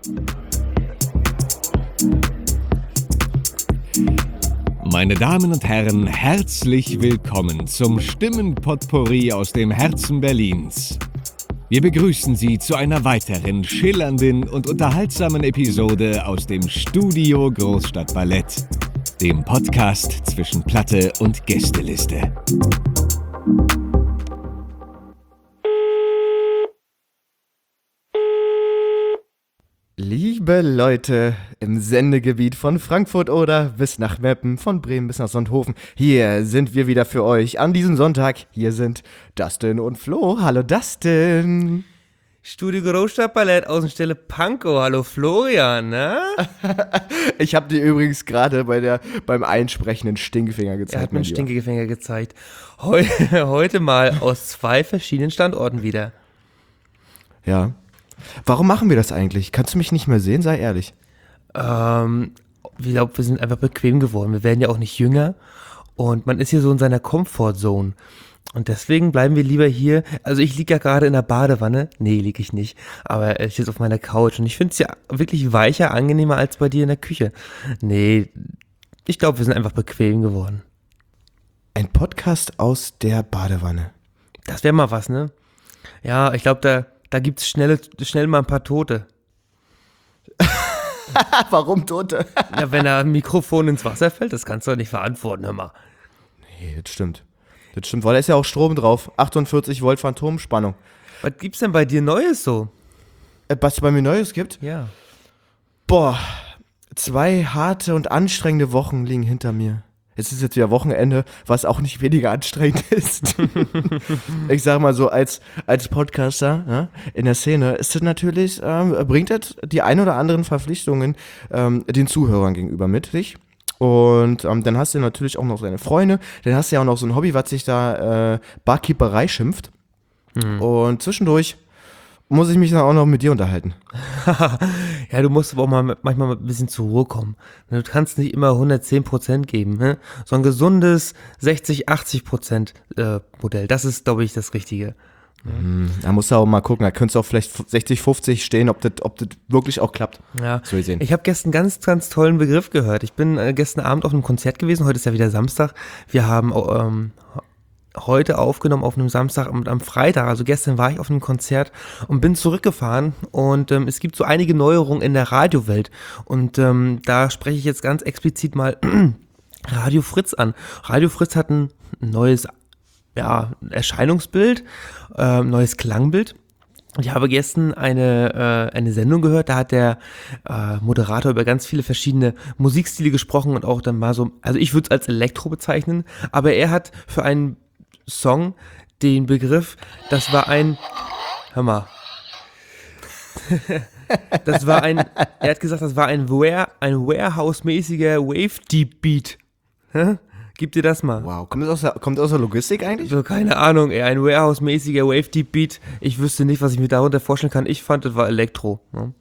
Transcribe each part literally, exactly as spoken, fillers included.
Meine Damen und Herren, herzlich willkommen zum Stimmenpotpourri aus dem Herzen Berlins. Wir begrüßen Sie zu einer weiteren schillernden und unterhaltsamen Episode aus dem Studio Großstadtballett, dem Podcast zwischen Platte und Gästeliste. Liebe Leute im Sendegebiet von Frankfurt oder bis nach Meppen, von Bremen bis nach Sonthofen, hier sind wir wieder für euch an diesem Sonntag. Hier sind Dustin und Flo. Hallo Dustin. Studio Großstadtballett, Außenstelle Pankow. Hallo Florian, ne? Ich habe dir übrigens gerade bei der beim einsprechenden Stinkefinger gezeigt. Er hat mir einen Stinkefinger gezeigt. Heu, heute mal aus zwei verschiedenen Standorten wieder. Ja. Warum machen wir das eigentlich? Kannst du mich nicht mehr sehen? Sei ehrlich. Ähm, ich glaube, wir sind einfach bequem geworden. Wir werden ja auch nicht jünger und man ist hier so in seiner Comfortzone. Und deswegen bleiben wir lieber hier. Also ich liege ja gerade in der Badewanne. Nee, liege ich nicht. Aber ich sitze auf meiner Couch und ich finde es ja wirklich weicher, angenehmer als bei dir in der Küche. Nee, ich glaube, wir sind einfach bequem geworden. Ein Podcast aus der Badewanne. Das wäre mal was, ne? Ja, ich glaube, da... Da gibt es schnell, schnell mal ein paar Tote. Warum Tote? Ja, wenn da ein Mikrofon ins Wasser fällt, das kannst du doch nicht verantworten, hör mal. Nee, das stimmt. Das stimmt, weil da ist ja auch Strom drauf. achtundvierzig Volt Phantomspannung. Was gibt's denn bei dir Neues so? Äh, was es bei mir Neues gibt? Ja. Boah, zwei harte und anstrengende Wochen liegen hinter mir. Es ist jetzt wieder Wochenende, was auch nicht weniger anstrengend ist. Ich sag mal so, als, als Podcaster, ja, in der Szene ist es natürlich, ähm, bringt das die ein oder anderen Verpflichtungen ähm, den Zuhörern gegenüber mit sich. Und ähm, dann hast du natürlich auch noch deine Freunde, dann hast du ja auch noch so ein Hobby, was sich da äh, Barkeeperei schimpft. Mhm. Und zwischendurch muss ich mich dann auch noch mit dir unterhalten. Ja, du musst aber auch mal manchmal ein bisschen zur Ruhe kommen. Du kannst nicht immer hundertzehn Prozent geben. Ne? So ein gesundes sechzig, achtzig Prozent äh, Modell, das ist, glaube ich, das Richtige. Mhm. Da musst du auch mal gucken, da könntest du auch vielleicht sechzig, fünfzig stehen, ob das, ob das wirklich auch klappt. Ja, ich habe gestern einen ganz, ganz tollen Begriff gehört. Ich bin äh, gestern Abend auf einem Konzert gewesen, heute ist ja wieder Samstag. Wir haben ähm, heute aufgenommen auf einem Samstag und am Freitag, also gestern war ich auf einem Konzert und bin zurückgefahren und ähm, es gibt so einige Neuerungen in der Radiowelt und ähm, da spreche ich jetzt ganz explizit mal Radio Fritz an. Radio Fritz hat ein neues ja, Erscheinungsbild, äh, neues Klangbild. Ich habe gestern eine, äh, eine Sendung gehört, da hat der äh, Moderator über ganz viele verschiedene Musikstile gesprochen und auch dann mal so, also ich würde es als Elektro bezeichnen, aber er hat für einen Song den Begriff, das war ein, hör mal, das war ein, er hat gesagt, das war ein, Ware, ein Warehouse-mäßiger Wave-Deep-Beat. Gib dir das mal. Wow, kommt das aus der, kommt das aus der Logistik eigentlich? So, keine Ahnung, ey, ein Warehouse-mäßiger Wave-Deep-Beat. Ich wüsste nicht, was ich mir darunter vorstellen kann. Ich fand, das war Elektro. Ne?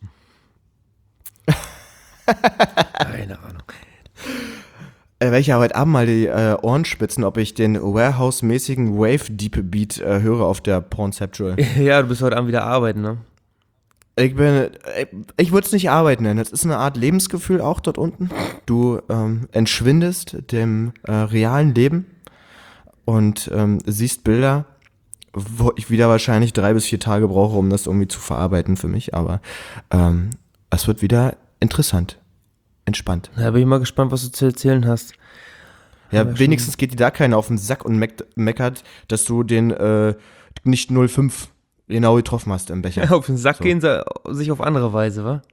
Keine Ahnung. Äh, werde ich ja heute Abend mal die äh, Ohren spitzen, ob ich den Warehouse-mäßigen Wave-Deep-Beat äh, höre auf der Pornceptual. Ja, du bist heute Abend wieder arbeiten, ne? Ich bin, ich würde es nicht Arbeiten nennen. Das ist eine Art Lebensgefühl auch dort unten. Du ähm, entschwindest dem äh, realen Leben und ähm, siehst Bilder, wo ich wieder wahrscheinlich drei bis vier Tage brauche, um das irgendwie zu verarbeiten für mich. Aber ähm, es wird wieder interessant, entspannt. Da bin ich mal gespannt, was du zu erzählen hast. Ja, aber wenigstens geht dir da keiner auf den Sack und meck- meckert, dass du den äh, nicht null Komma fünf genau getroffen hast im Becher. Auf den Sack so. gehen sie sich auf andere Weise, wa?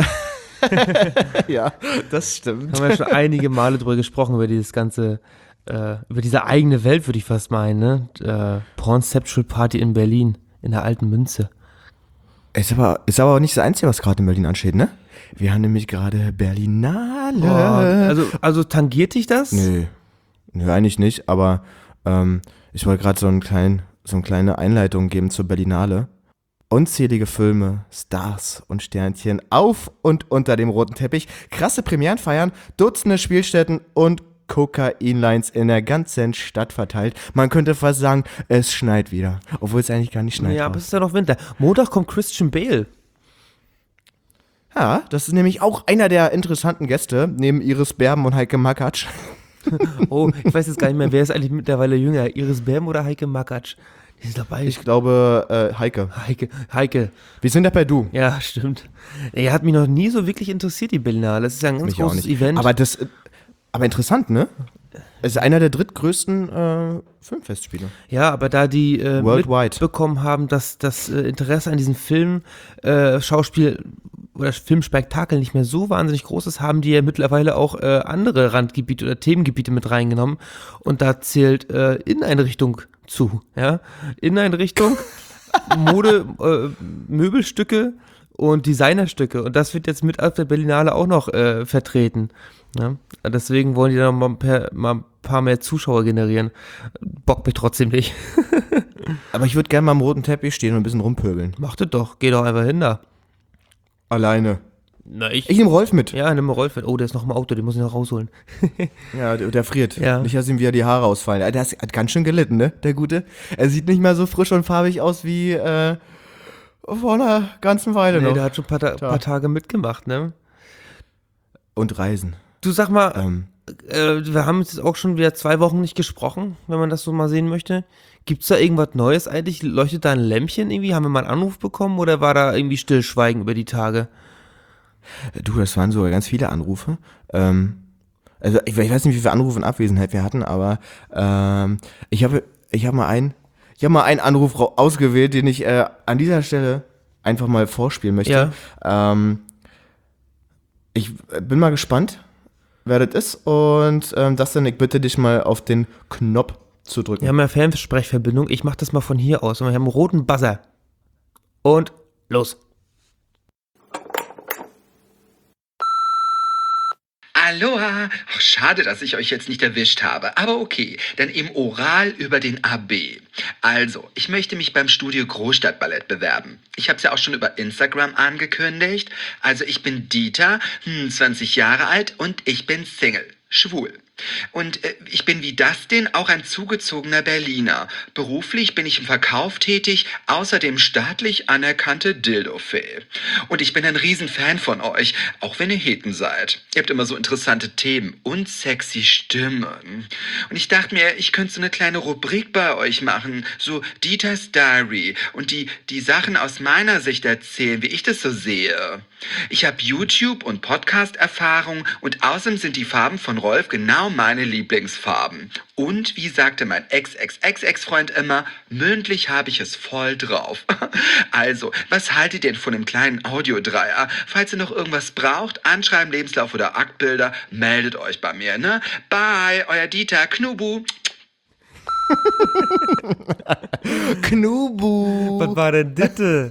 Ja, das stimmt. Haben wir ja schon einige Male drüber gesprochen, über dieses ganze, äh, über diese eigene Welt, würde ich fast meinen, ne? Äh, Pornceptual Party in Berlin, in der alten Münze. Ist aber, ist aber auch nicht das Einzige, was gerade in Berlin ansteht, ne? Wir haben nämlich gerade Berlinale. Oh, also, also tangiert dich das? Nö, nö, eigentlich nicht, aber ähm, ich wollte gerade so einen kleinen so eine kleine Einleitung geben zur Berlinale. Unzählige Filme, Stars und Sternchen auf und unter dem roten Teppich, krasse Premieren feiern, Dutzende Spielstätten und Kokainlines in der ganzen Stadt verteilt. Man könnte fast sagen, es schneit wieder, obwohl es eigentlich gar nicht schneit. Ja, aber es ist ja noch Winter. Montag kommt Christian Bale. Ja, das ist nämlich auch einer der interessanten Gäste, neben Iris Berben und Heike Makatsch. Oh, ich weiß jetzt gar nicht mehr, wer ist eigentlich mittlerweile jünger? Iris Berben oder Heike Makatsch? Die ist dabei. Ich glaube, äh, Heike. Heike, Heike. Wir sind dabei du. Ja, stimmt. Er hat mich noch nie so wirklich interessiert, die Berlinale. Das ist ja ein ganz Mich auch großes nicht. Event. Aber das, aber interessant, ne? Es ist einer der drittgrößten äh, Filmfestspiele. Ja, aber da die äh, Worldwide. mitbekommen haben, dass das äh, Interesse an diesem Film, äh, Schauspiel oder Filmspektakel nicht mehr so wahnsinnig groß ist, haben die ja mittlerweile auch äh, andere Randgebiete oder Themengebiete mit reingenommen. Und da zählt äh, Inneneinrichtung zu. Ja? Inneneinrichtung, Mode, äh, Möbelstücke und Designerstücke. Und das wird jetzt mit auf der Berlinale auch noch äh, vertreten. Ja? Deswegen wollen die da noch mal ein, paar, mal ein paar mehr Zuschauer generieren. Bock mich trotzdem nicht. Aber ich würde gerne mal am roten Teppich stehen und ein bisschen rumpöbeln. Mach das doch, geh doch einfach hin da. Alleine. Na, ich. Ich nehme Rolf mit. Ja, nimm mal Rolf mit. Oh, der ist noch im Auto, den muss ich noch rausholen. Ja, der, der friert. Ja. Nicht, dass ihm wieder die Haare ausfallen. Der hat hat ganz schön gelitten, ne, der Gute. Er sieht nicht mehr so frisch und farbig aus wie äh, vor einer ganzen Weile Nee, noch. der hat schon ein paar, Ta- paar Tage mitgemacht, ne? Und Reisen. Du sag mal, Ähm, äh, wir haben jetzt auch schon wieder zwei Wochen nicht gesprochen, wenn man das so mal sehen möchte. Gibt's da irgendwas Neues eigentlich? Leuchtet da ein Lämpchen irgendwie? Haben wir mal einen Anruf bekommen oder war da irgendwie Stillschweigen über die Tage? du, das waren sogar ganz viele Anrufe. Ähm, also ich, ich weiß nicht, wie viele Anrufe und Abwesenheit wir hatten, aber ähm, ich habe ich hab mal einen, ich habe mal einen Anruf ra- ausgewählt, den ich äh, an dieser Stelle einfach mal vorspielen möchte. Ähm, ich bin mal gespannt, wer das ist, und ähm, das dann, ich bitte dich mal auf den Knopf zu drücken. Wir haben ja Fernsprechverbindung. Ich mach das mal von hier aus. Und wir haben einen roten Buzzer. Und los. Aloha! Oh, schade, dass ich euch jetzt nicht erwischt habe. Aber okay, dann eben oral über den A B. Also, ich möchte mich beim Studio Großstadtballett bewerben. Ich habe es ja auch schon über Instagram angekündigt. Also, ich bin Dieter, hm, zwanzig Jahre alt und ich bin Single, schwul. Und äh, ich bin wie Dustin auch ein zugezogener Berliner. Beruflich bin ich im Verkauf tätig, außerdem staatlich anerkannte Dildo-Fee. Und ich bin ein Riesenfan von euch, auch wenn ihr Heten seid. Ihr habt immer so interessante Themen und sexy Stimmen. Und ich dachte mir, ich könnte so eine kleine Rubrik bei euch machen, so Dieters Diary, und die, die Sachen aus meiner Sicht erzählen, wie ich das so sehe. Ich habe YouTube- und Podcast-Erfahrung und außerdem sind die Farben von Rolf genau meine Lieblingsfarben. Und wie sagte mein Ex-Ex-Ex-Ex-Freund immer, mündlich habe ich es voll drauf. Also, was haltet ihr denn von einem kleinen Audiodreier? Falls ihr noch irgendwas braucht, Anschreiben, Lebenslauf oder Aktbilder, meldet euch bei mir, ne? Bye, euer Dieter, Knubu. Knubu. Was war denn Ditte?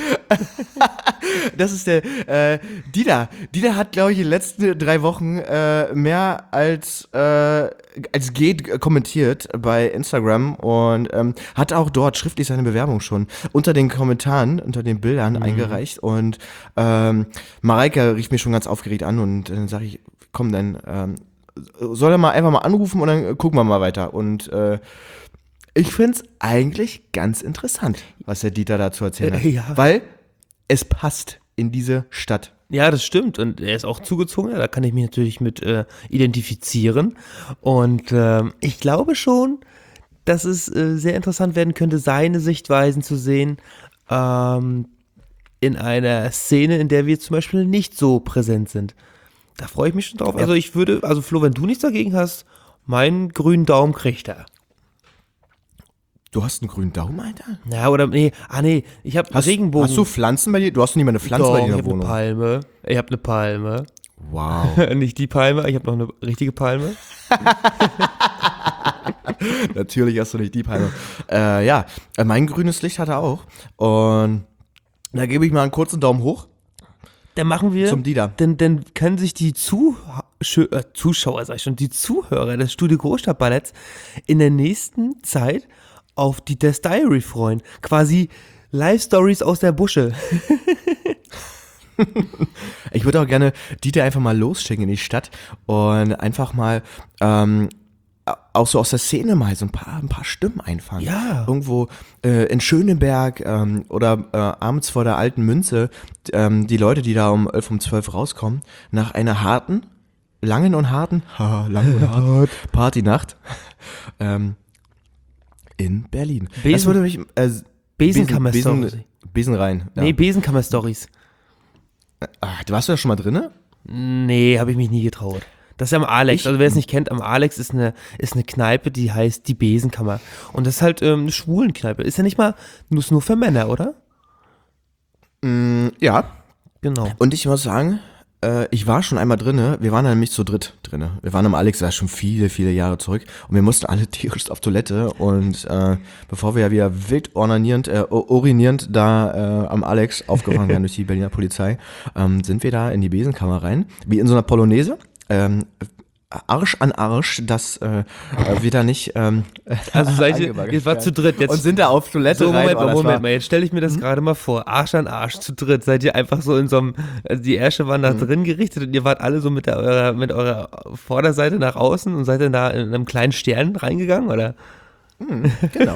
Das ist der äh, Dieter. Dieter hat, glaube ich, in den letzten drei Wochen äh, mehr als, äh, als geht kommentiert bei Instagram und ähm, hat auch dort schriftlich seine Bewerbung schon unter den Kommentaren, unter den Bildern mhm. eingereicht. Und ähm, Mareike rief mich schon ganz aufgeregt an und dann sage ich, komm, dann ähm, soll er mal einfach mal anrufen und dann gucken wir mal weiter. Und äh, ich finde es eigentlich ganz interessant, was der Dieter dazu erzählt hat. Äh, ja. Weil es passt in diese Stadt. Ja, das stimmt. Und er ist auch zugezogen. Da kann ich mich natürlich mit äh, identifizieren. Und ähm, ich glaube schon, dass es äh, sehr interessant werden könnte, seine Sichtweisen zu sehen ähm, in einer Szene, in der wir zum Beispiel nicht so präsent sind. Da freue ich mich schon drauf. Ja. Also ich würde, also Flo, wenn du nichts dagegen hast, meinen grünen Daumen kriegt er. Du hast einen grünen Daumen, Alter? Ja, oder, nee, ah nee, ich habe Hast, Regenbogen. hast du Pflanzen bei dir? Du hast nicht mal eine Pflanze Doch, bei dir in ich der habe eine Wohnung. Palme. Ich habe eine Palme. Wow. Nicht die Palme, ich habe noch eine richtige Palme. Natürlich hast du nicht die Palme. Äh, ja, äh, mein grünes Licht hat er auch. Und da gebe ich mal einen kurzen Daumen hoch. Dann machen wir, Zum Dieter. Dann, dann können sich die Zuh äh, Zuschauer, sag ich schon, die Zuhörer des Studio Großstadtballetts in der nächsten Zeit auf die Death Diary freuen. Quasi Live-Stories aus der Busche. Ich würde auch gerne Dieter einfach mal losschicken in die Stadt und einfach mal ähm, auch so aus der Szene mal so ein paar, ein paar Stimmen einfangen. Ja. Irgendwo äh, in Schöneberg ähm, oder äh, abends vor der alten Münze, ähm, die Leute, die da um elf, um zwölf rauskommen, nach einer harten, langen und harten, haha, lang und hart, Partynacht ähm, in Berlin. Besen- das würde mich, äh, Besenkammer-Stories. Besen, Besenrein. Ja. Nee, Besenkammer-Stories. Ach, warst du da schon mal drinne? Nee, habe ich mich nie getraut. Das ist ja am Alex. Ich- Also wer es nicht kennt, am Alex ist eine, ist eine Kneipe, die heißt die Besenkammer. Und das ist halt ähm, eine Schwulenkneipe. Ist ja nicht mal nur, nur für Männer, oder? Mm, ja. Genau. Und ich muss sagen, äh, ich war schon einmal drinne. Wir waren da nämlich zu dritt drinne. Wir waren am Alex, das ist schon viele, viele Jahre zurück. Und wir mussten alle tierisch auf Toilette. Und äh, bevor wir ja wieder wild ornanierend, äh, urinierend da äh, am Alex aufgefangen werden durch die Berliner Polizei, ähm, sind wir da in die Besenkammer rein. Wie in so einer Polonaise. Ähm, Arsch an Arsch, dass äh, wir da nicht ähm, Also seid ihr, angebaggert ihr wart zu werden. dritt. Jetzt, und sind da auf Toilette so, rein. Moment Oh, mal, das Moment war- mal. Jetzt stelle ich mir das gerade mal vor. Arsch an Arsch zu dritt. Seid ihr einfach so in so einem, also die Ärsche waren nach drin gerichtet und ihr wart alle so mit der, eurer, mit eurer Vorderseite nach außen und seid dann da in einem kleinen Stern reingegangen, oder? Genau.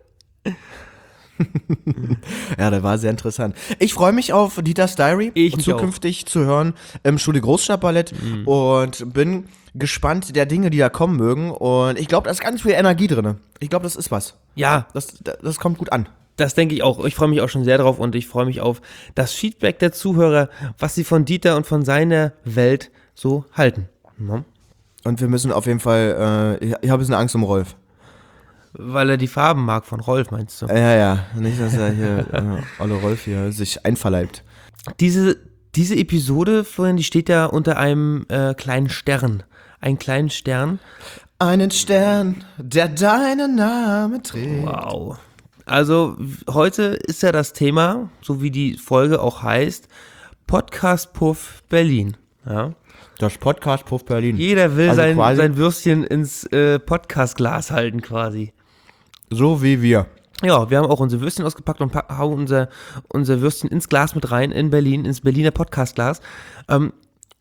Ja, das war sehr interessant. Ich freue mich auf Dieters Diary Ich mich zukünftig zu hören im Studio Großstadtballett Mhm. und bin gespannt der Dinge, die da kommen mögen. Und ich glaube, da ist ganz viel Energie drin. Ich glaube, das ist was. Ja, Das, das kommt gut an. das denke ich auch. Ich freue mich auch schon sehr drauf und ich freue mich auf das Feedback der Zuhörer, was sie von Dieter und von seiner Welt so halten. Ja. Und wir müssen auf jeden Fall, äh, ich, ich habe ein bisschen Angst um Rolf. Weil er die Farben mag von Rolf, meinst du? Ja, ja, ja. Nicht, dass er hier, äh, Olle Rolf hier sich einverleibt. Diese, diese Episode, Florian, die steht ja unter einem äh, kleinen Stern. Einen kleinen Stern. Einen Stern, der deinen Namen trägt. Wow. Also heute ist ja das Thema, so wie die Folge auch heißt, Podcast Puff Berlin. Ja. Das Podcast Puff Berlin. Jeder will Also sein, quasi- sein Würstchen ins äh, Podcast-Glas halten quasi. So wie wir. Ja, wir haben auch unsere Würstchen ausgepackt und pack- hauen unser, unser Würstchen ins Glas mit rein, in Berlin, ins Berliner Podcast-Glas. Ähm,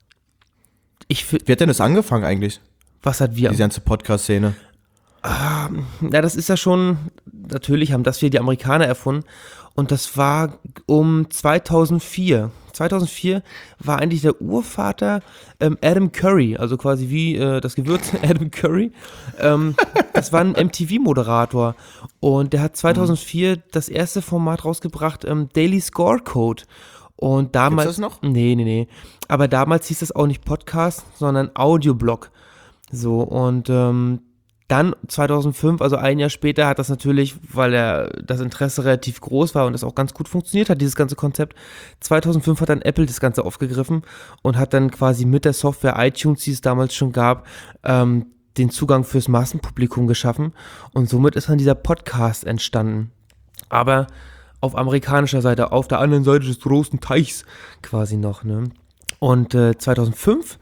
ich fi- Wie hat denn das angefangen eigentlich? was hat wir? Diese ganze Podcast-Szene. Ja, das ist ja schon, natürlich haben das hier die Amerikaner erfunden und das war um zweitausendvier. zweitausendvier war eigentlich der Urvater ähm, Adam Curry, also quasi wie äh, das Gewürz Adam Curry. Ähm, das war ein M T V-Moderator und der hat zweitausendvier das erste Format rausgebracht, ähm, Daily Scorecode. Und damals, Gibt's das noch? Nee, nee, nee. Aber damals hieß das auch nicht Podcast, sondern Audioblog. So, und ähm, dann zweitausendfünf, also ein Jahr später, hat das natürlich, weil er das Interesse relativ groß war und es auch ganz gut funktioniert hat, dieses ganze Konzept, zweitausendfünf hat dann Apple das Ganze aufgegriffen und hat dann quasi mit der Software iTunes, die es damals schon gab, ähm, den Zugang fürs Massenpublikum geschaffen und somit ist dann dieser Podcast entstanden. Aber auf amerikanischer Seite, auf der anderen Seite des großen Teichs quasi noch, ne? Und äh, zweitausendfünf,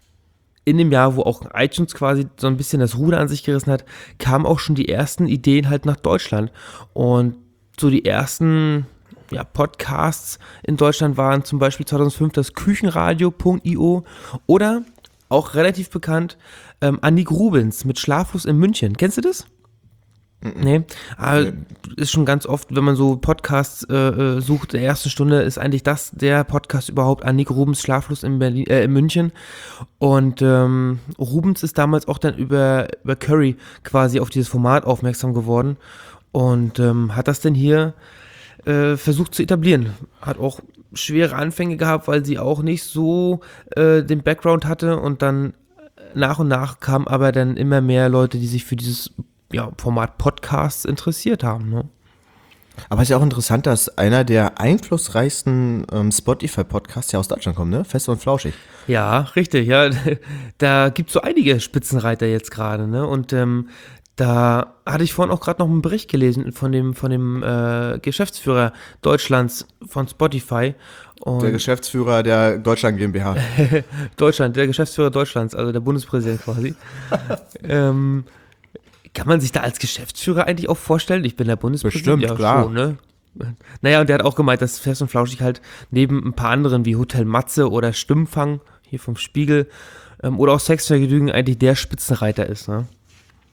in dem Jahr, wo auch iTunes quasi so ein bisschen das Ruder an sich gerissen hat, kamen auch schon die ersten Ideen halt nach Deutschland. Und so die ersten ja, Podcasts in Deutschland waren zum Beispiel zweitausendfünf das Küchenradio Punkt i o oder auch relativ bekannt ähm, Annik Rubens mit Schlaflos in München. Kennst du das? Nee, aber ist schon ganz oft, wenn man so Podcasts äh, äh, sucht, der ersten Stunde ist eigentlich das der Podcast überhaupt, Annik Rubens Schlaflos in Berlin, äh, in München. Und ähm, Rubens ist damals auch dann über, über Curry quasi auf dieses Format aufmerksam geworden und ähm, hat das denn hier äh, versucht zu etablieren. Hat auch schwere Anfänge gehabt, weil sie auch nicht so äh, den Background hatte und dann nach und nach kamen aber dann immer mehr Leute, die sich für dieses ja, Format Podcasts interessiert haben. Ne? Aber es ist ja auch interessant, dass einer der einflussreichsten ähm, Spotify-Podcasts ja aus Deutschland kommt, ne? Fest und flauschig. Ja, richtig. Ja, da gibt es so einige Spitzenreiter jetzt gerade. Ne? Und ähm, da hatte ich vorhin auch gerade noch einen Bericht gelesen von dem, von dem äh, Geschäftsführer Deutschlands von Spotify. Und Der Geschäftsführer der Deutschland GmbH. Deutschland, der Geschäftsführer Deutschlands, also der Bundespräsident quasi. ähm, Kann man sich da als Geschäftsführer eigentlich auch vorstellen? Ich bin der Bundespräsident. Bestimmt, ja, klar. Schon, ne? Naja, und der hat auch gemeint, dass Fest und Flauschig halt neben ein paar anderen wie Hotel Matze oder Stimmfang, hier vom Spiegel, ähm, oder auch Sexvergnügen eigentlich der Spitzenreiter ist, ne?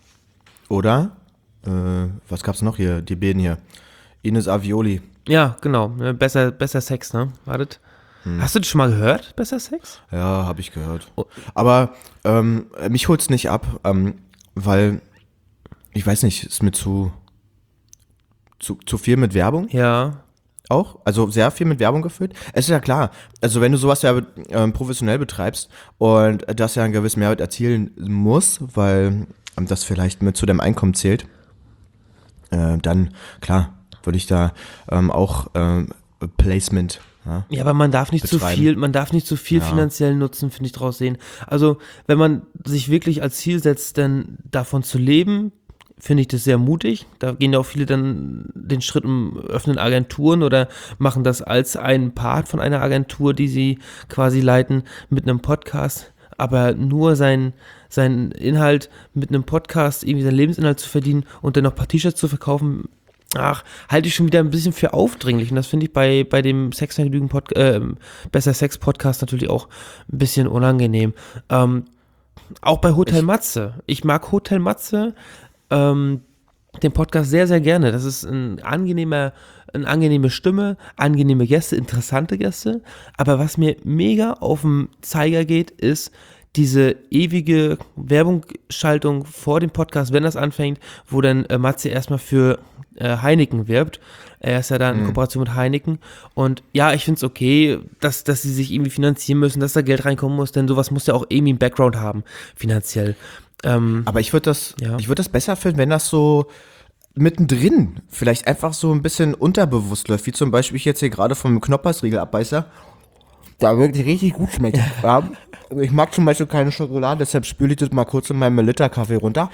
Oder, äh, was gab's noch hier? Die beiden hier. Ines Avioli. Ja, genau. Ne, Besser, besser Sex, ne? Wartet. Hm. Hast du das schon mal gehört? Besser Sex? Ja, habe ich gehört. Aber ähm, mich holt's nicht ab, ähm, weil, ich weiß nicht, ist mir zu, zu, zu viel mit Werbung Ja. auch. Also sehr viel mit Werbung gefüllt. Es ist ja klar, also wenn du sowas ja ähm, professionell betreibst und das ja einen gewissen Mehrwert erzielen muss, weil ähm, das vielleicht mit zu deinem Einkommen zählt, äh, dann, klar, würde ich da ähm, auch ähm, Placement. Ja, Ja, aber man darf nicht zu betreiben. viel, man darf nicht zu viel Ja. finanziellen Nutzen, finde ich, draus sehen. Also, wenn man sich wirklich als Ziel setzt, dann davon zu leben, finde ich das sehr mutig. Da gehen ja auch viele dann den Schritt und öffnen Agenturen oder machen das als einen Part von einer Agentur, die sie quasi leiten, mit einem Podcast. Aber nur sein, sein Inhalt mit einem Podcast, irgendwie seinen Lebensinhalt zu verdienen und dann noch ein paar T-Shirts zu verkaufen, ach, halte ich schon wieder ein bisschen für aufdringlich. Und das finde ich bei, bei dem Sexvergnügen Pod, äh, Besser Sex Podcast natürlich auch ein bisschen unangenehm. Ähm, auch bei Hotel Ich- Matze. Ich mag Hotel Matze, ähm, den Podcast sehr, sehr gerne. Das ist ein angenehmer, eine angenehme Stimme, angenehme Gäste, interessante Gäste. Aber was mir mega auf den Zeiger geht, ist diese ewige Werbungsschaltung vor dem Podcast, wenn das anfängt, wo dann äh, Matze erstmal für äh, Heineken wirbt. Er ist ja da in Kooperation mit Heineken. Und ja, ich finde es okay, dass, dass sie sich irgendwie finanzieren müssen, dass da Geld reinkommen muss, denn sowas muss ja auch irgendwie einen Background haben, finanziell. Ähm, Aber ich würde das, Ja. ich würde das besser finden, wenn das so mittendrin vielleicht einfach so ein bisschen unterbewusst läuft, wie zum Beispiel ich jetzt hier gerade vom Knoppersriegel abbeiße. Da wirklich richtig gut schmeckt. Ja, ich mag zum Beispiel keine Schokolade, deshalb spüle ich das mal kurz in meinem Melitta-Kaffee runter.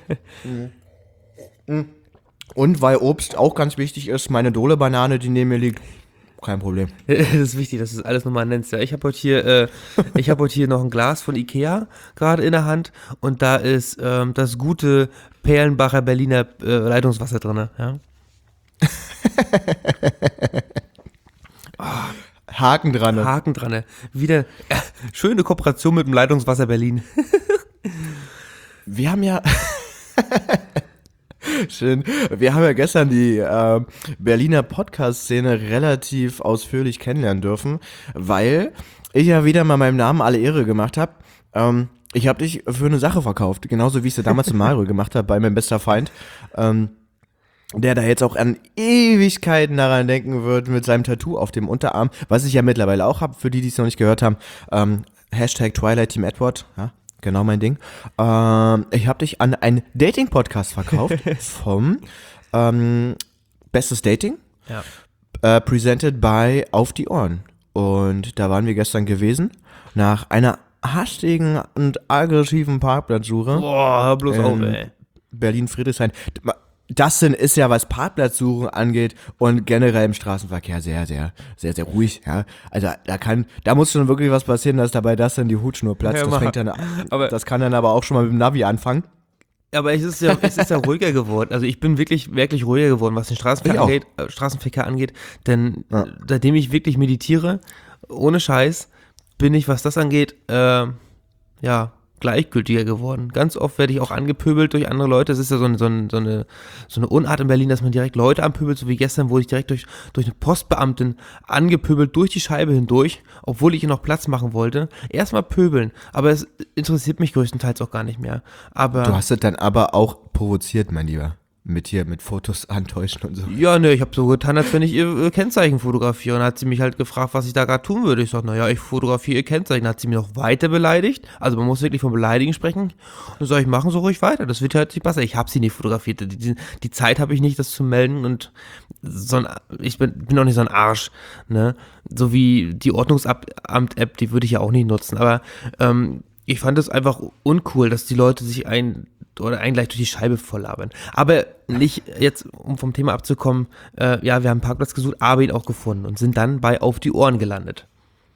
Mhm. Und weil Obst auch ganz wichtig ist, meine Dole-Banane, die neben mir liegt, kein Problem. Das ist wichtig, dass du es alles nochmal nennst. Ja, ich habe heute hier, äh, ich habe heute hier noch ein Glas von Ikea gerade in der Hand und da ist ähm, das gute Perlenbacher Berliner äh, Leitungswasser drin. Ja? Haken dran. Ne? Haken dran. Ne? Wieder äh, schöne Kooperation mit dem Leitungswasser Berlin. Wir haben ja. Schön. Wir haben ja gestern die äh, Berliner Podcast-Szene relativ ausführlich kennenlernen dürfen, weil ich ja wieder mal meinem Namen alle Ehre gemacht habe. Ähm, ich habe dich für eine Sache verkauft, genauso wie ich es damals in Mario gemacht habe bei meinem bester Feind, ähm, der da jetzt auch an Ewigkeiten daran denken wird mit seinem Tattoo auf dem Unterarm, was ich ja mittlerweile auch habe, für die, die es noch nicht gehört haben. Ähm, Hashtag Twilight Team Edward, ja. Genau mein Ding. Ähm, ich habe dich an einen Dating-Podcast verkauft vom ähm, Bestes Dating, Ja. äh, presented by Auf die Ohren. Und da waren wir gestern gewesen, nach einer hastigen und aggressiven Parkplatzsuche. Boah, hör bloß auf, Ähm, ey. Berlin-Friedrichshain. Das denn ist ja, was Parkplatzsuchen angeht und generell im Straßenverkehr sehr, sehr, sehr, sehr ruhig, ja. Also da kann, da muss schon wirklich was passieren, dass dabei das dann die Hutschnur platzt. Ja, das Mann. fängt dann, Aber- das kann dann aber auch schon mal mit dem Navi anfangen. Aber es ist ja, es ist ja ruhiger geworden. Also ich bin wirklich, wirklich ruhiger geworden, was den Straßenverkehr Ich auch. angeht, äh, Straßenverkehr angeht. Denn Ja. äh, seitdem ich wirklich meditiere, ohne Scheiß, bin ich, was das angeht, äh, ja, gleichgültiger geworden. Ganz oft werde ich auch angepöbelt durch andere Leute. Es ist ja so, ein, so, ein, so, eine, so eine Unart in Berlin, dass man direkt Leute anpöbelt, so wie gestern wurde ich direkt durch, durch eine Postbeamtin angepöbelt durch die Scheibe hindurch, obwohl ich ihr noch Platz machen wollte. Erstmal pöbeln, aber es interessiert mich größtenteils auch gar nicht mehr. Aber Du hast es dann aber auch provoziert, mein Lieber. Mit hier, mit Fotos antäuschen und so. ja, ne, ich habe so getan, als wenn ich ihr, ihr Kennzeichen fotografiere. Und dann hat sie mich halt gefragt, was ich da gerade tun würde. Ich sag, naja, ich fotografiere ihr Kennzeichen. Dann hat sie mich noch weiter beleidigt. Also man muss wirklich von Beleidigen sprechen. Und dann sag ich, machen Sie ruhig weiter. Das wird halt nicht besser. Ich habe sie nicht fotografiert. Die, die, die Zeit habe ich nicht, das zu melden. Und so ein, ich bin, bin auch nicht so ein Arsch. Ne? So wie die Ordnungsamt-App, die würde ich ja auch nicht nutzen. Aber ähm, ich fand es einfach uncool, dass die Leute sich ein oder einen gleich durch die Scheibe volllabern. Aber nicht jetzt, um vom Thema abzukommen, äh, ja, wir haben einen Parkplatz gesucht, aber ihn auch gefunden und sind dann bei Auf die Ohren gelandet.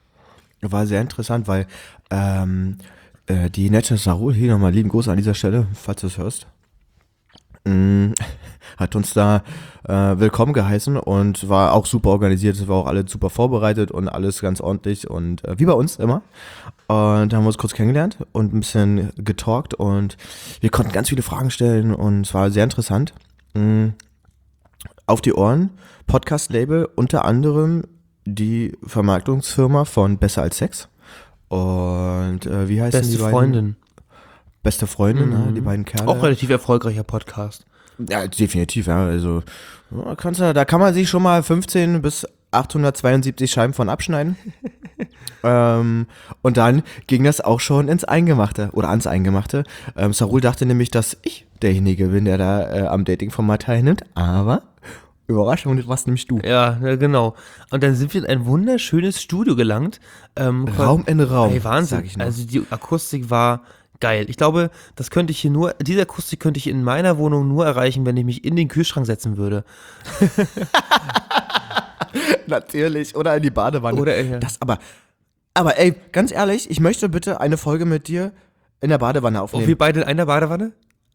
War sehr interessant, weil ähm, äh, die Nette Sarul, hier nochmal lieben Gruß an dieser Stelle, falls du es hörst. mh, hat uns da äh, willkommen geheißen und war auch super organisiert. Es war auch alles super vorbereitet und alles ganz ordentlich und äh, wie bei uns immer. Und da haben wir uns kurz kennengelernt und ein bisschen getalkt und wir konnten ganz viele Fragen stellen und es war sehr interessant. Mh, auf die Ohren, Podcast-Label, unter anderem die Vermarktungsfirma von Besser als Sex. Und äh, wie heißen die Beste beiden? Freundin. Beste Freundin, Mhm. ne? Die beiden Kerle. Auch relativ erfolgreicher Podcast. Ja, definitiv, ja. Also ja, kannst du, da kann man sich schon mal fünfzehn bis achthundertzweiundsiebzig Scheiben von abschneiden. ähm, und dann ging das auch schon ins Eingemachte oder ans Eingemachte. Ähm, Sarul dachte nämlich, dass ich derjenige bin, der da äh, am Dating-Format teilnimmt, aber Überraschung, das warst nämlich du. Ja, ja, genau. Und dann sind wir in ein wunderschönes Studio gelangt. Ähm, Raum in Raum, Ey, Wahnsinn. sag ich nur. Also die Akustik war geil. Ich glaube, das könnte ich hier nur, diese Akustik könnte ich in meiner Wohnung nur erreichen, wenn ich mich in den Kühlschrank setzen würde. Natürlich, oder in die Badewanne. Oder in- das aber, aber ey, ganz ehrlich, ich möchte bitte eine Folge mit dir in der Badewanne Auch aufnehmen. wir beide in einer Badewanne?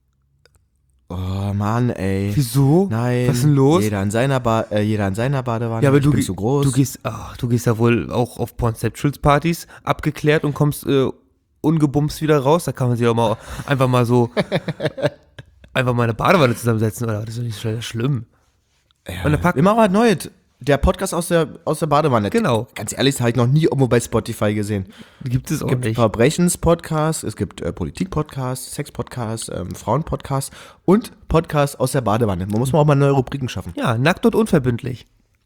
Oh Mann, ey. Wieso? Nein. Was ist denn los? Jeder in seiner, ba äh, jeder in seiner Badewanne. Ja, aber ich du, bin ge- zu groß. du gehst, ach, du gehst ja wohl auch auf Conceptuals-Partys abgeklärt und kommst äh, ungebumst wieder raus. Da kann man sich auch mal einfach mal so einfach mal eine Badewanne zusammensetzen, oder? Das ist doch nicht so schlimm. ja, und dann pack- wir machen was Neues. Der Podcast aus der, aus der Badewanne. Genau. Ganz ehrlich, das habe ich noch nie irgendwo bei Spotify gesehen. Gibt es auch Es gibt nicht. Verbrechens-Podcasts, es gibt äh, Politik-Podcasts, Sex-Podcasts, ähm, Frauen-Podcasts und Podcasts aus der Badewanne. Man muss mal auch mal neue Rubriken schaffen. Ja, nackt und unverbindlich.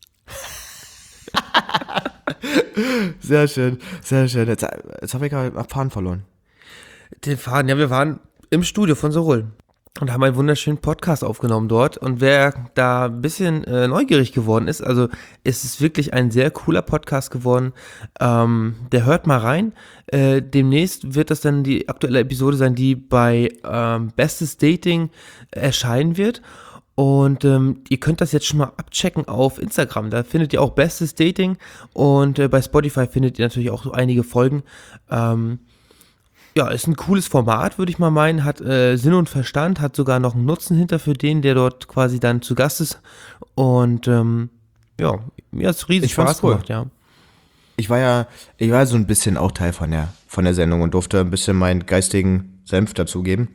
Sehr schön, sehr schön. Jetzt, jetzt habe ich gerade Faden verloren. Den Faden, ja, wir waren im Studio von Sorul und haben einen wunderschönen Podcast aufgenommen dort. Und wer da ein bisschen äh, neugierig geworden ist, also es ist wirklich ein sehr cooler Podcast geworden. Ähm, der hört mal rein. Äh, demnächst wird das dann die aktuelle Episode sein, die bei ähm, Bestes Dating erscheinen wird. Und ähm, ihr könnt das jetzt schon mal abchecken auf Instagram. Da findet ihr auch Bestes Dating. Und äh, bei Spotify findet ihr natürlich auch so einige Folgen. Ähm, Ja, ist ein cooles Format, würde ich mal meinen, hat äh, Sinn und Verstand, hat sogar noch einen Nutzen hinter für den, der dort quasi dann zu Gast ist. Und ähm, ja, mir hat es riesig Ich fand's Spaß cool. gemacht, ja. Ich war ja, ich war so ein bisschen auch Teil von der, von der Sendung und durfte ein bisschen meinen geistigen Senf dazugeben.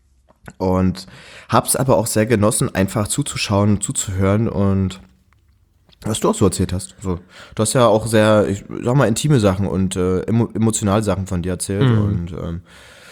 Und hab's aber auch sehr genossen, einfach zuzuschauen, zuzuhören und was du auch so erzählt hast. So, du hast ja auch sehr, ich sag mal, intime Sachen und äh, emo emotionale Sachen von dir erzählt. Mhm. Und ähm,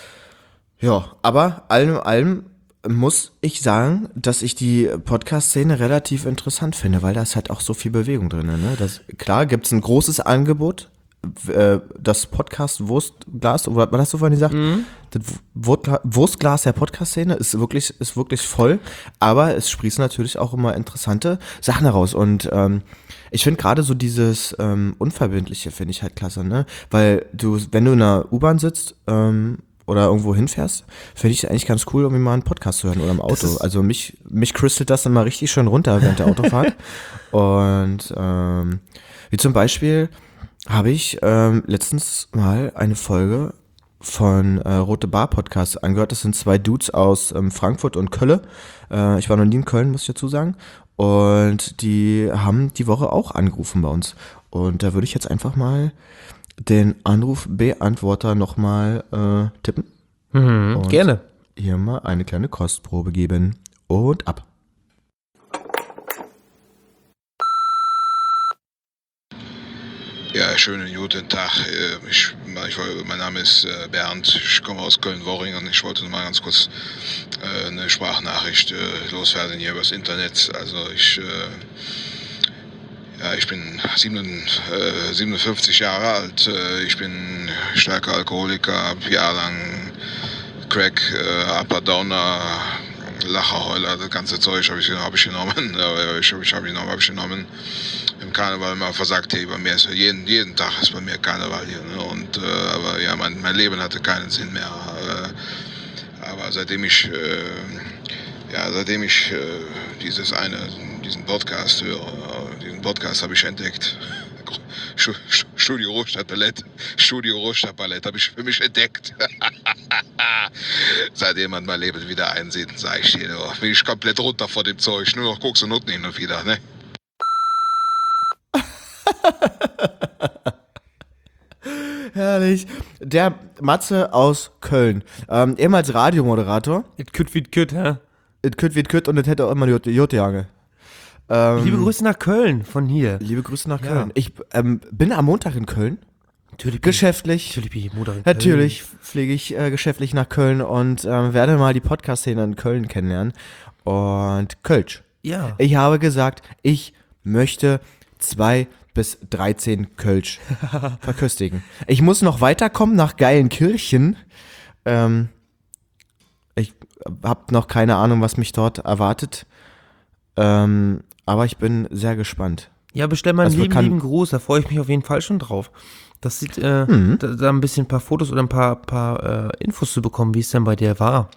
ja, aber allem in allem muss ich sagen, dass ich die Podcast-Szene relativ interessant finde, weil da ist halt auch so viel Bewegung drin. Ne? Das, klar gibt's ein großes Angebot, äh, das Podcast-Wurstglas, oder was hast du vorhin gesagt? Mhm. Das Wurstgla- Wurstglas der Podcast-Szene ist wirklich, ist wirklich voll, aber es sprießen natürlich auch immer interessante Sachen heraus und ähm, ich finde gerade so dieses ähm, Unverbindliche finde ich halt klasse, ne? Weil du, wenn du in einer U-Bahn sitzt ähm, oder irgendwo hinfährst, finde ich es eigentlich ganz cool, irgendwie mal einen Podcast zu hören oder im Auto. ist- Also mich, mich crystalt das immer richtig schön runter während der Autofahrt und ähm, wie zum Beispiel habe ich ähm, letztens mal eine Folge von äh, Rote Bar Podcast angehört. Das sind zwei Dudes aus ähm, Frankfurt und Köln. Äh, ich war noch nie in Köln, muss ich dazu sagen. Und die haben die Woche auch angerufen bei uns. Und da würde ich jetzt einfach mal den Anrufbeantworter nochmal äh, tippen. Mhm, Und gerne. hier mal eine kleine Kostprobe geben. Und ab. Ja, schönen guten Tag. Äh, Ich, ich, mein Name ist äh, Bernd, ich komme aus Köln-Worring und ich wollte nur mal ganz kurz äh, eine Sprachnachricht äh, loswerden hier übers Internet. Also ich, äh, ja, ich bin siebenundfünfzig Jahre alt, äh, ich bin starker Alkoholiker, habe jahrelang Crack, äh, Upper Downer, Lacherheuler, das ganze Zeug habe ich, hab ich genommen, äh, ich, ich habe genommen, hab ich genommen. Im Karneval immer versagt, hey, bei mir ist jeden, jeden Tag ist bei mir Karneval hier. Ne? Und, äh, aber ja, mein, mein Leben hatte keinen Sinn mehr. Äh, aber seitdem ich, äh, ja, seitdem ich äh, dieses eine, diesen Podcast höre, äh, diesen Podcast habe ich entdeckt. Studio Rohstadt Ballett, Studio Rohstadt Ballett habe ich für mich entdeckt. Seitdem man mein Leben wieder einsieht, sage ich dir, oh, bin ich komplett runter vor dem Zeug. Nur noch guckst und unten hin und wieder, ne? Herrlich. Der Matze aus Köln, ähm, ehemals Radiomoderator. It could wie could, hä? Es kütt wie kütt und es hätte auch immer die Jote jange. Ähm, Liebe Grüße nach Köln von hier. Liebe Grüße nach Ja. Köln. Ich ähm, bin am Montag in Köln. Natürlich. Geschäftlich. Natürlich bin ich Mutter in Natürlich fliege ich äh, geschäftlich nach Köln und ähm, werde mal die Podcast-Szene in Köln kennenlernen. Und Kölsch. Ja. Ich habe gesagt, ich möchte zwei bis dreizehn Kölsch verköstigen. Ich muss noch weiterkommen nach Geilenkirchen. Ähm, ich habe noch keine Ahnung, was mich dort erwartet. Ähm, aber ich bin sehr gespannt. Ja, bestell mal einen Also lieben, kann- lieben Gruß, da freue ich mich auf jeden Fall schon drauf. Das sieht, äh, Mhm. da, da ein bisschen ein paar Fotos oder ein paar, paar äh, Infos zu bekommen, wie es denn bei dir war.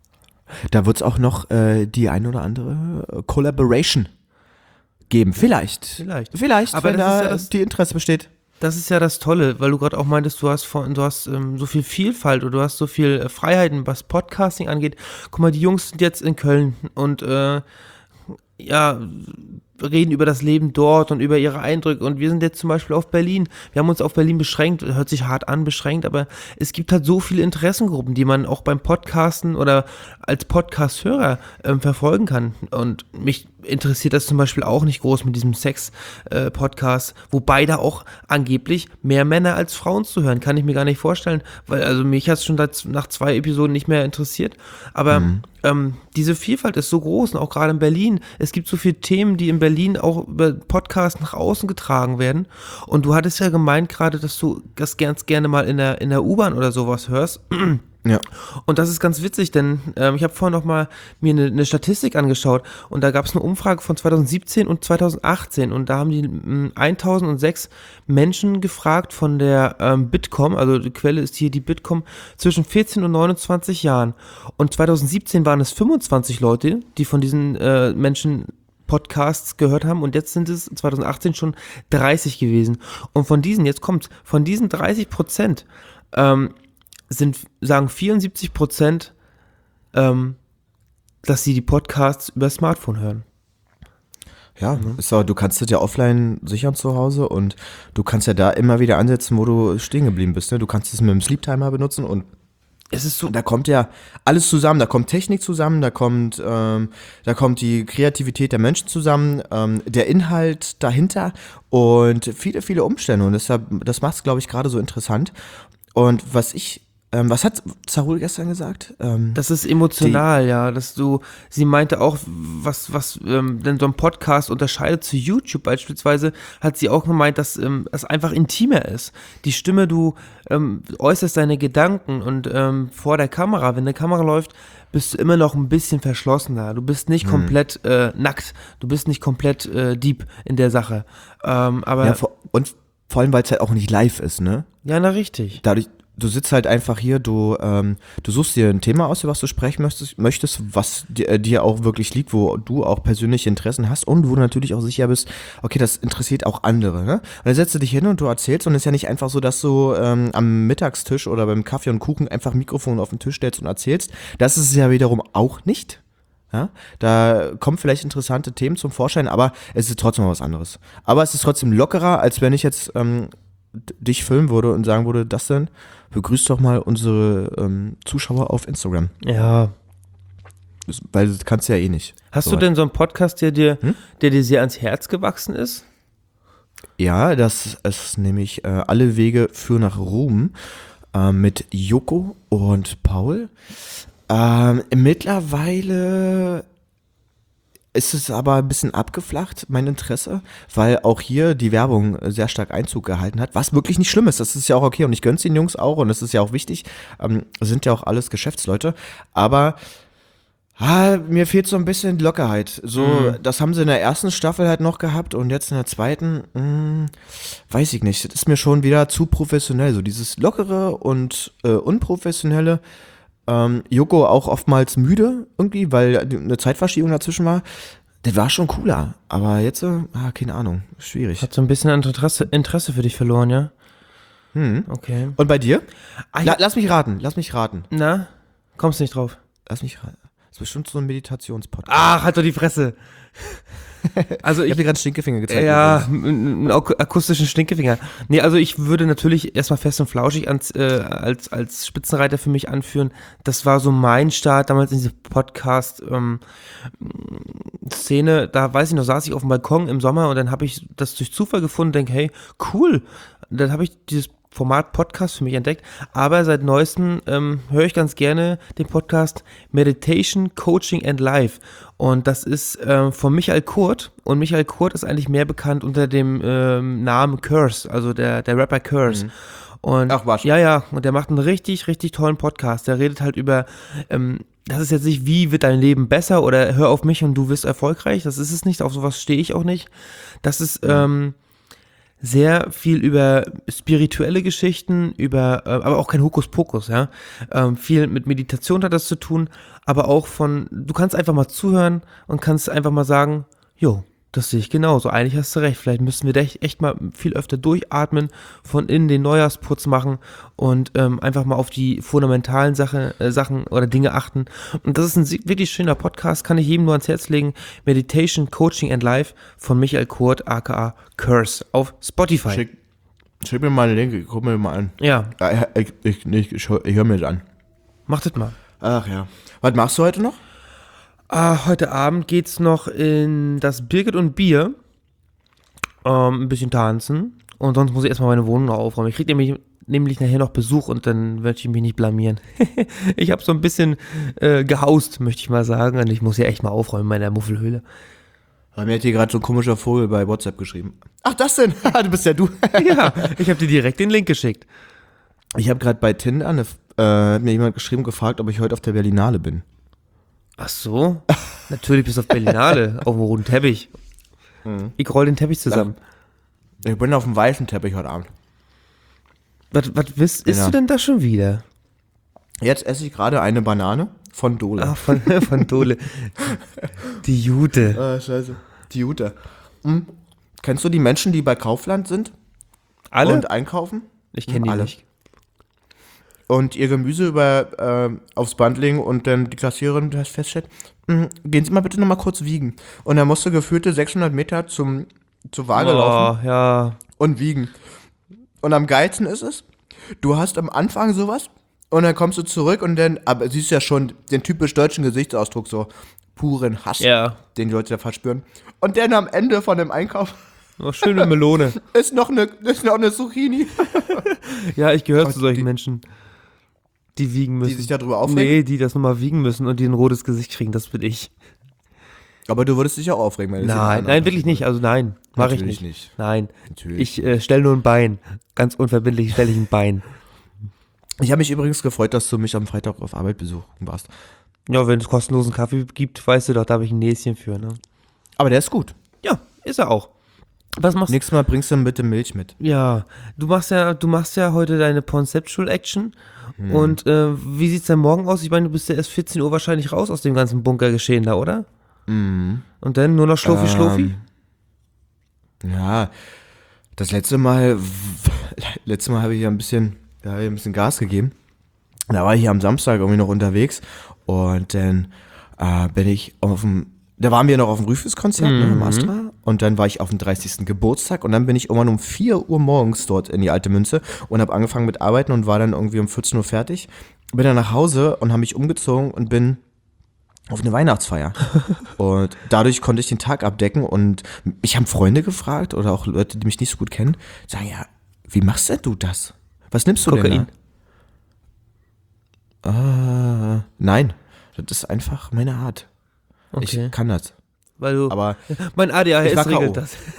Da wird es auch noch äh, die ein oder andere äh, Collaboration geben. Vielleicht. Vielleicht. Vielleicht, Aber wenn das ist da ja das- die Interesse besteht. Das ist ja das Tolle, weil du gerade auch meintest, du hast von, du hast ähm, so viel Vielfalt und du hast so viel äh, Freiheiten, was Podcasting angeht. Guck mal, die Jungs sind jetzt in Köln und äh, ja, reden über das Leben dort und über ihre Eindrücke und wir sind jetzt zum Beispiel auf Berlin. Wir haben uns auf Berlin beschränkt, hört sich hart an, beschränkt, aber es gibt halt so viele Interessengruppen, die man auch beim Podcasten oder als Podcast-Hörer ähm, verfolgen kann und mich interessiert das zum Beispiel auch nicht groß mit diesem Sex-Podcast, wobei da auch angeblich mehr Männer als Frauen zu hören, kann ich mir gar nicht vorstellen, weil also mich hat es schon seit- nach zwei Episoden nicht mehr interessiert, aber ähm, diese Vielfalt ist so groß und auch gerade in Berlin, es gibt so viele Themen, die in Berlin auch über Podcasts nach außen getragen werden und du hattest ja gemeint gerade, dass du das ganz gerne mal in der, in der U-Bahn oder sowas hörst. Ja. Und das ist ganz witzig, denn ähm, ich habe vorhin noch mal mir eine, eine Statistik angeschaut und da gab es eine Umfrage von zweitausendsiebzehn und zweitausendachtzehn und da haben die ähm, tausendsechs Menschen gefragt von der ähm, Bitkom, also die Quelle ist hier die Bitkom, zwischen vierzehn und neunundzwanzig Jahren und zweitausendsiebzehn waren es fünfundzwanzig Leute, die von diesen äh, Menschen Podcasts gehört haben und jetzt sind es zweitausendachtzehn schon dreißig gewesen und von diesen, jetzt kommt's, von diesen dreißig Prozent ähm, sind, sagen vierundsiebzig Prozent, ähm, dass sie die Podcasts über Smartphone hören. Ja, ist aber, du kannst das ja offline sichern zu Hause und du kannst ja da immer wieder ansetzen, wo du stehen geblieben bist. Ne? Du kannst es mit dem Sleep-Timer benutzen und Es ist so, da kommt ja alles zusammen. Da kommt Technik zusammen, da kommt, ähm, da kommt die Kreativität der Menschen zusammen, ähm, der Inhalt dahinter und viele, viele Umstände. Und deshalb, das macht es, glaube ich, gerade so interessant. Und was ich, ähm, was hat Zahul gestern gesagt? Ähm, das ist emotional, ja, dass du, sie meinte auch, was, was ähm, denn so ein Podcast unterscheidet zu YouTube beispielsweise, hat sie auch gemeint, dass ähm, es einfach intimer ist. Die Stimme, du ähm, äußerst deine Gedanken und ähm, vor der Kamera, wenn eine Kamera läuft, bist du immer noch ein bisschen verschlossener. Du bist nicht komplett äh, nackt, du bist nicht komplett äh, deep in der Sache. Ähm, aber, ja, ja, vor, und vor allem, weil es halt auch nicht live ist, ne? na richtig. Dadurch, du sitzt halt einfach hier, du, ähm, du suchst dir ein Thema aus, über was du sprechen möchtest, möchtest was dir, äh, dir auch wirklich liegt, wo du auch persönliche Interessen hast und wo du natürlich auch sicher bist, okay, das interessiert auch andere, ne? Und dann setzt du dich hin und du erzählst und es ist ja nicht einfach so, dass du ähm, am Mittagstisch oder beim Kaffee und Kuchen einfach ein Mikrofon auf den Tisch stellst und erzählst. Das ist es ja wiederum auch nicht. Ja, da kommen vielleicht interessante Themen zum Vorschein, aber es ist trotzdem mal was anderes. Aber es ist trotzdem lockerer, als wenn ich jetzt ähm, d- dich filmen würde und sagen würde, das denn, begrüß doch mal unsere ähm, Zuschauer auf Instagram. Ja. Das- Weil das kannst du ja eh nicht. Hast So. du denn so einen Podcast, der dir, Hm? der dir sehr ans Herz gewachsen ist? Ja, das ist nämlich äh, Alle Wege führen nach Ruhm äh, mit Joko und Paul. Ähm, mittlerweile ist es aber ein bisschen abgeflacht, mein Interesse, weil auch hier die Werbung sehr stark Einzug gehalten hat, was wirklich nicht schlimm ist. Das ist ja auch okay und ich gönn's den Jungs auch und das ist ja auch wichtig. Ähm, sind ja auch alles Geschäftsleute, aber ah, mir fehlt so ein bisschen die Lockerheit. So, Mhm. das haben sie in der ersten Staffel halt noch gehabt und jetzt in der zweiten, mh, weiß ich nicht. Das ist mir schon wieder zu professionell. So dieses Lockere und äh, Unprofessionelle. Ähm, Joko auch oftmals müde irgendwie, weil eine Zeitverschiebung dazwischen war. Das war schon cooler, aber jetzt, äh, ah, keine Ahnung, schwierig. Hat so ein bisschen an Interesse, Interesse für dich verloren, ja? Hm. Okay. Und bei dir? Ah, La, ja. lass mich raten, lass mich raten. Na, kommst nicht drauf. Lass mich raten. Das ist bestimmt so ein Meditationspodcast. Ach, halt doch die Fresse. Also Ich ich, habe dir gerade Stinkefinger gezeigt. ja, einen ak- akustischen Stinkefinger. Nee, also ich würde natürlich erstmal fest und flauschig ans, äh, als, als Spitzenreiter für mich anführen. Das war so mein Start damals in diese Podcast-Szene. Da weiß ich noch, saß ich auf dem Balkon im Sommer und dann habe ich das durch Zufall gefunden und denke, hey, cool. Dann habe ich dieses Format Podcast für mich entdeckt, aber seit neuestem ähm, höre ich ganz gerne den Podcast Meditation, Coaching and Life und das ist ähm, von Michael Kurt und Michael Kurt ist eigentlich mehr bekannt unter dem ähm, Namen Curse, also der, der Rapper Curse. Mhm. Und Ach, was? Ja, ja, und der macht einen richtig, richtig tollen Podcast, der redet halt über, ähm, das ist jetzt nicht, wie wird dein Leben besser oder hör auf mich und du wirst erfolgreich, das ist es nicht, auf sowas stehe ich auch nicht, das ist, mhm. ähm, sehr viel über spirituelle Geschichten, über, äh, aber auch kein Hokuspokus, ja. Ähm, viel mit Meditation hat das zu tun, aber auch von, du kannst einfach mal zuhören und kannst einfach mal sagen, jo, das sehe ich genauso, eigentlich hast du recht, vielleicht müssen wir echt, echt mal viel öfter durchatmen, von innen den Neujahrsputz machen und ähm, einfach mal auf die fundamentalen Sache, äh, Sachen oder Dinge achten. Und das ist ein wirklich schöner Podcast, kann ich jedem nur ans Herz legen. Meditation, Coaching and Life von Michael Kurt, aka Curse, auf Spotify. Schick, schick mir mal einen Link, ich guck mir mal an. Ja, Ja, Ich, ich, ich, ich, hör- ich höre mir das an. mach das mal. Ach ja. Was machst du heute noch? Ah, heute Abend geht's noch in das Birgit und Bier. Ähm, ein bisschen tanzen. Und sonst muss ich erstmal meine Wohnung noch aufräumen. Ich krieg nämlich, nämlich nachher noch Besuch und dann werde ich mich nicht blamieren. Ich habe so ein bisschen äh, gehaust, möchte ich mal sagen. Und ich muss ja echt mal aufräumen in meiner Muffelhöhle. Weil mir hat hier gerade so ein komischer Vogel bei WhatsApp geschrieben. Ach, das denn? Du bist ja du. Ja, ich habe dir direkt den Link geschickt. Ich habe gerade bei Tinder eine, äh, hat mir jemand geschrieben, gefragt, ob ich heute auf der Berlinale bin. Ach so? Natürlich bist du auf Berlinale, auf dem roten Teppich. Ich roll den Teppich zusammen. Ich bin auf dem weißen Teppich heute Abend. Was, was isst, isst Ja. du denn da schon wieder? Jetzt esse ich gerade eine Banane von Dole. Ach, von, von Dole. Die Jute. Ah, scheiße. Die Jute. Hm. Kennst du die Menschen, die bei Kaufland sind Alle? und einkaufen? Ich kenne die Alle. nicht. Und ihr Gemüse über äh, aufs Band legen und dann die Kassiererin das feststellt, "Hm, gehen Sie mal bitte nochmal kurz wiegen." Und dann musst du gefühlte sechshundert Meter zum, zur Waage laufen Oh, ja. und wiegen. Und am geilsten ist es, du hast am Anfang sowas und dann kommst du zurück und dann, aber siehst ja schon den typisch deutschen Gesichtsausdruck, so puren Hass, Ja. den die Leute da verspüren. Und dann am Ende von dem Einkauf Oh, schöne Melone. ist noch eine, ist noch eine Zucchini. Ja, ich gehöre zu die- solchen Menschen, die wiegen müssen. Die sich darüber aufregen? Nee, die das nochmal wiegen müssen und die ein rotes Gesicht kriegen, das bin ich. Aber du würdest dich auch aufregen, wenn es jemand Nein, anderes nein, wirklich nicht. Also nein, mache ich Natürlich nicht. nicht. Nein, Natürlich. ich äh, stelle nur ein Bein. Ganz unverbindlich stelle ich ein Bein. Ich habe mich übrigens gefreut, dass du mich am Freitag auf Arbeit besuchen warst. Ja, wenn es kostenlosen Kaffee gibt, weißt du doch, da habe ich ein Näschen für, ne? Aber der ist gut. Ja, ist er auch. Was machst du? Nächstes Mal bringst du dann bitte Milch mit. Ja, du machst ja, du machst ja heute deine Conceptual Action. Und äh, wie sieht's denn morgen aus? Ich meine, du bist ja erst vierzehn Uhr wahrscheinlich raus aus dem ganzen Bunkergeschehen da, oder? Mhm. Und dann nur noch Schluffi, Schluffi? Ähm, Ja, das letzte Mal, letztes Mal habe ich ja ein bisschen, da habe ich ein bisschen Gas gegeben. Da war ich hier am Samstag irgendwie noch unterwegs und dann äh, bin ich auf dem, da waren wir noch auf dem Rüfus-Konzert ne, im Astra und dann war ich auf dem dreißigsten Geburtstag und dann bin ich irgendwann um vier Uhr morgens dort in die Alte Münze und habe angefangen mit Arbeiten und war dann irgendwie um vierzehn Uhr fertig. Bin dann nach Hause und habe mich umgezogen und bin auf eine Weihnachtsfeier. Und dadurch konnte ich den Tag abdecken und mich haben Freunde gefragt oder auch Leute, die mich nicht so gut kennen, sagen, ja, wie machst denn du das? Was nimmst du Kokain. denn da? Ah, nein, das ist einfach meine Art. Okay. Ich kann das. Weil du, Aber mein A D H ich war S regelt K O. das.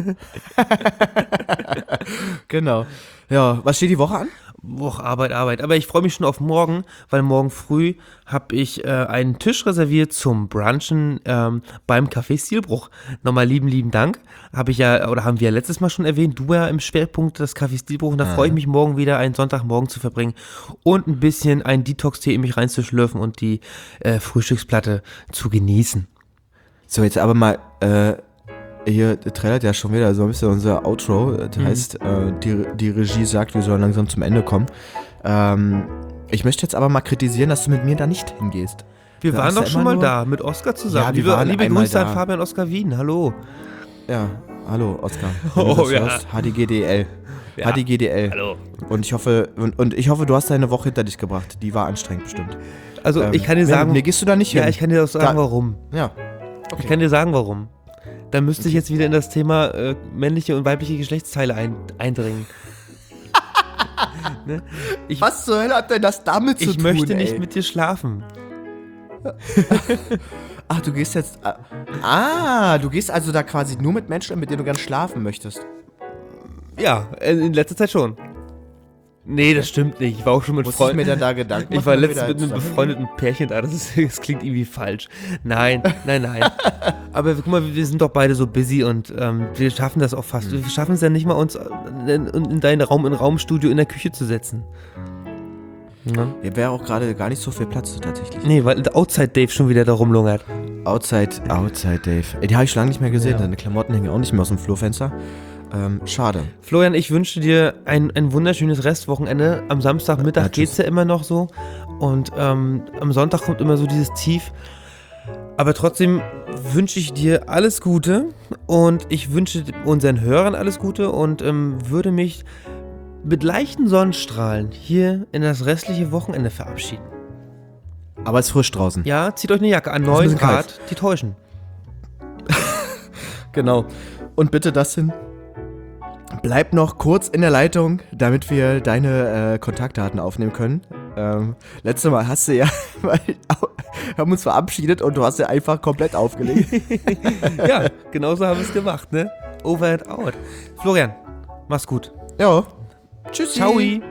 genau. Ja, was steht die Woche an? Boah, Arbeit, Arbeit. Aber ich freue mich schon auf morgen, weil morgen früh habe ich äh, einen Tisch reserviert zum Brunchen ähm, beim Café Stilbruch. Nochmal lieben, lieben Dank. Habe ich ja, oder haben wir ja letztes Mal schon erwähnt, du ja im Schwerpunkt das Café Stilbruch. Und da freue ich mich morgen wieder, einen Sonntagmorgen zu verbringen und ein bisschen einen Detox-Tee in mich reinzuschlürfen und die äh, Frühstücksplatte zu genießen. So, jetzt aber mal, äh, hier trailert ja schon wieder so ein bisschen unser Outro. Das Mhm. heißt, äh, die, die Regie sagt, wir sollen langsam zum Ende kommen. Ähm, ich möchte jetzt aber mal kritisieren, dass du mit mir da nicht hingehst. Wir Du waren hast doch ja schon immer mal nur- da, mit Oskar zusammen. Ja, wir liebe waren liebe einmal Grüße an da. Fabian Oskar Wien, hallo. Ja, hallo Oskar. Oh, Wenn du das ja. hörst, H D G D L. Ja. H D G D L. Hallo. Und ich hoffe, und, und ich hoffe, du hast deine Woche hinter dich gebracht. Die war anstrengend bestimmt. Also Ähm, ich kann dir wer- sagen, Mir gehst du da nicht ja, hin. ich kann dir auch sagen, Da- warum. Ja. Ich kann dir sagen, warum. Da müsste ich jetzt wieder in das Thema äh, männliche und weibliche Geschlechtsteile ein, eindringen. ne? Ich, Was zur Hölle hat denn das damit zu ich tun, möchte nicht ey? mit dir schlafen. Ach, du gehst jetzt... Ah, du gehst also da quasi nur mit Menschen, mit denen du gern schlafen möchtest. Ja, äh, in letzter Zeit schon. Nee, das stimmt nicht. Ich war auch schon mit Muss ich Freunden. mir denn da Gedanken Ich machen, war wenn wir letztens da mit einem zusammen- befreundeten Pärchen da. Das, ist, das klingt irgendwie falsch. Nein, nein, nein. Aber guck mal, wir sind doch beide so busy und ähm, wir schaffen das auch fast. Wir schaffen es ja nicht mal, uns in, in dein Raum, in Raumstudio in der Küche zu setzen. Ja. Hier wäre auch gerade gar nicht so viel Platz tatsächlich. Nee, weil der Outside Dave schon wieder da rumlungert. Outside, Outside Dave. Ey, die habe ich schon lange nicht mehr gesehen. Ja. Deine Klamotten hängen auch nicht mehr aus dem Flurfenster. Ähm, schade. Florian, ich wünsche dir ein, ein wunderschönes Restwochenende. Am Samstagmittag Ja, tschüss. geht's ja immer noch so. Und ähm, am Sonntag kommt immer so dieses Tief. Aber trotzdem wünsche ich dir alles Gute. Und ich wünsche unseren Hörern alles Gute. Und ähm, würde mich mit leichten Sonnenstrahlen hier in das restliche Wochenende verabschieden. Aber es ist frisch draußen. Ja, zieht euch eine Jacke an. ist ein neun bisschen Grad, die täuschen. Genau. Und bitte, Dustin, bleib noch kurz in der Leitung, damit wir deine äh, Kontaktdaten aufnehmen können. Ähm, letztes Mal hast du ja, wir haben uns verabschiedet und du hast ja einfach komplett aufgelegt. Ja, genauso haben wir es gemacht, ne? Over and out. Florian, mach's gut. Ja. Tschüssi. Ciao.